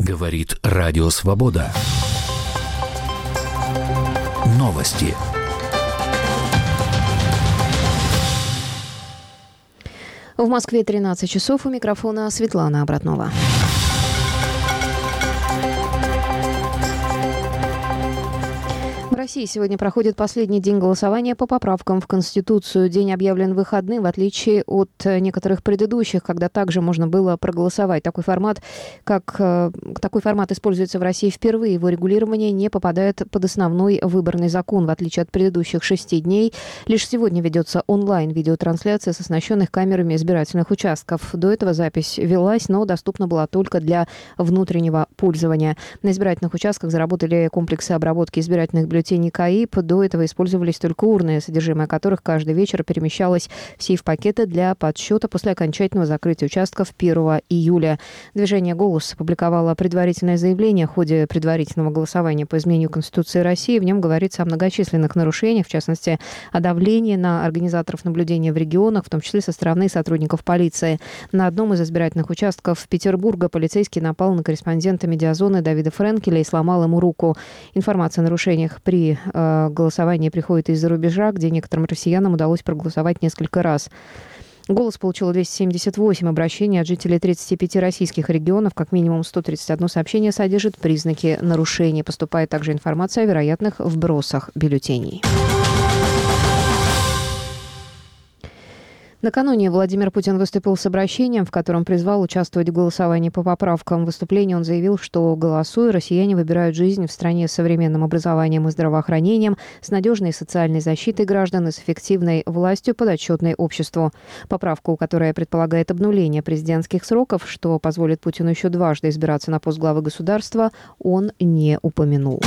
Говорит Радио Свобода. Новости. В Москве 13 часов. У микрофона Светлана Обратнова. В России сегодня проходит последний день голосования по поправкам в Конституцию. День объявлен выходным, в отличие от некоторых предыдущих, когда также можно было проголосовать. Такой формат используется в России впервые. Его регулирование не попадает под основной выборный закон. В отличие от предыдущих 6 дней, лишь сегодня ведется онлайн-видеотрансляция с оснащенных камерами избирательных участков. До этого запись велась, но доступна была только для внутреннего пользования. На избирательных участках заработали комплексы обработки избирательных бюллетеней КАИП. До этого использовались только урны, содержимое которых каждый вечер перемещалось в сейф-пакеты для подсчета после окончательного закрытия участков 1 июля. Движение «Голос» опубликовало предварительное заявление в ходе предварительного голосования по изменению Конституции России. В нем говорится о многочисленных нарушениях, в частности, о давлении на организаторов наблюдения в регионах, в том числе со стороны сотрудников полиции. На одном из избирательных участков Петербурга полицейский напал на корреспондента «Медиазоны» Давида Френкеля и сломал ему руку. Информация о нарушениях при голосовании приходит из-за рубежа, где некоторым россиянам удалось проголосовать несколько раз. «Голос» получил 278 обращений от жителей 35 российских регионов. Как минимум 131 сообщение содержит признаки нарушений. Поступает также информация о вероятных вбросах бюллетеней. Накануне Владимир Путин выступил с обращением, в котором призвал участвовать в голосовании по поправкам. В выступлении он заявил, что, голосуя, россияне выбирают жизнь в стране с современным образованием и здравоохранением, с надежной социальной защитой граждан и с эффективной властью, подотчетной обществу. Поправку, которая предполагает обнуление президентских сроков, что позволит Путину еще дважды избираться на пост главы государства, он не упомянул.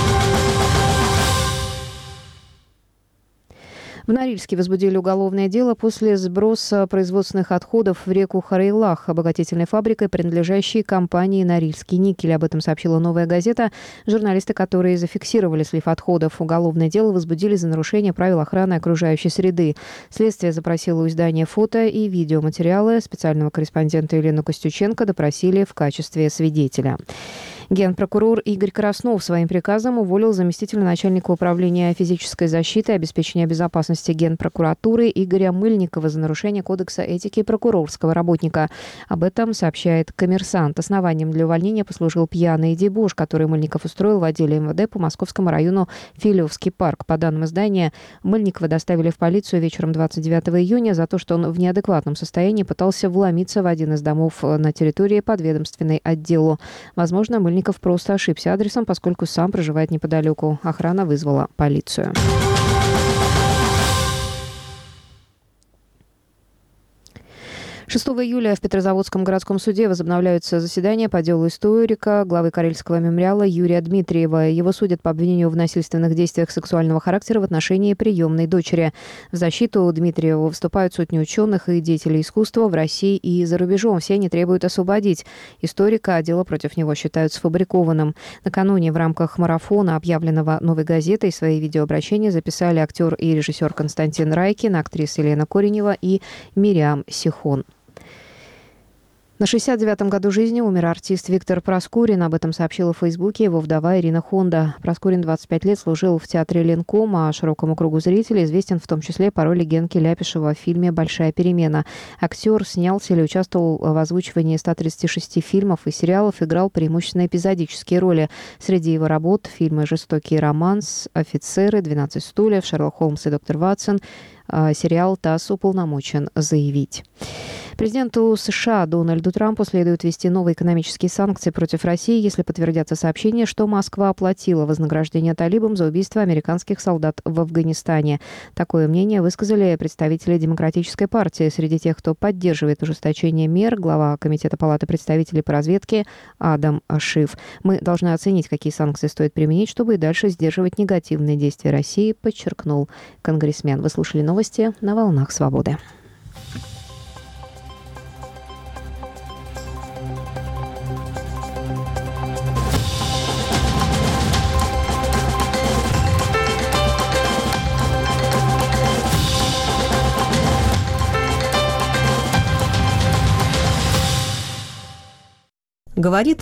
В Норильске возбудили уголовное дело после сброса производственных отходов в реку Харейлах обогатительной фабрикой, принадлежащей компании «Норильский никель». Об этом сообщила «Новая газета». Журналисты, которые зафиксировали слив отходов, уголовное дело возбудили за нарушение правил охраны окружающей среды. Следствие запросило у издания фото и видеоматериалы. Специального корреспондента Елену Костюченко допросили в качестве свидетеля. Генпрокурор Игорь Краснов своим приказом уволил заместителя начальника управления физической защиты и обеспечения безопасности Генпрокуратуры Игоря Мыльникова за нарушение Кодекса этики прокурорского работника. Об этом сообщает «Коммерсант». Основанием для увольнения послужил пьяный дебош, который Мыльников устроил в отделе МВД по Московскому району Филевский парк. По данным издания, Мыльникова доставили в полицию вечером 29 июня за то, что он в неадекватном состоянии пытался вломиться в один из домов на территории подведомственной отделу. Возможно, Мыльников просто ошибся адресом, поскольку сам проживает неподалеку. Охрана вызвала полицию. 6 июля в Петрозаводском городском суде возобновляются заседания по делу историка, главы Карельского мемориала Юрия Дмитриева. Его судят по обвинению в насильственных действиях сексуального характера в отношении приемной дочери. В защиту Дмитриева выступают сотни ученых и деятелей искусства в России и за рубежом. Все они требуют освободить историка, а дело против него считают сфабрикованным. Накануне в рамках марафона, объявленного «Новой газетой», свои видеообращения записали актер и режиссер Константин Райкин, актриса Елена Коренева и Мириам Сихон. На 69-м году жизни умер артист Виктор Проскурин. Об этом сообщила в Фейсбуке его вдова Ирина Хонда. Проскурин 25 лет служил в театре Ленком, а широкому кругу зрителей известен в том числе по роли Генки Ляпишева в фильме «Большая перемена». Актер снялся или участвовал в озвучивании 136 фильмов и сериалов, играл преимущественно эпизодические роли. Среди его работ — фильмы «Жестокий романс», «Офицеры», «12 стульев», «Шерлок Холмс и доктор Ватсон», сериал «ТАСС уполномочен заявить». Президенту США Дональду Трампу следует ввести новые экономические санкции против России, если подтвердятся сообщения, что Москва оплатила вознаграждение талибам за убийство американских солдат в Афганистане. Такое мнение высказали представители Демократической партии. Среди тех, кто поддерживает ужесточение мер, глава Комитета Палаты представителей по разведке Адам Шиф. «Мы должны оценить, какие санкции стоит применить, чтобы и дальше сдерживать негативные действия России», подчеркнул конгрессмен. Вы слушали новости на «Волнах Свободы». Говорит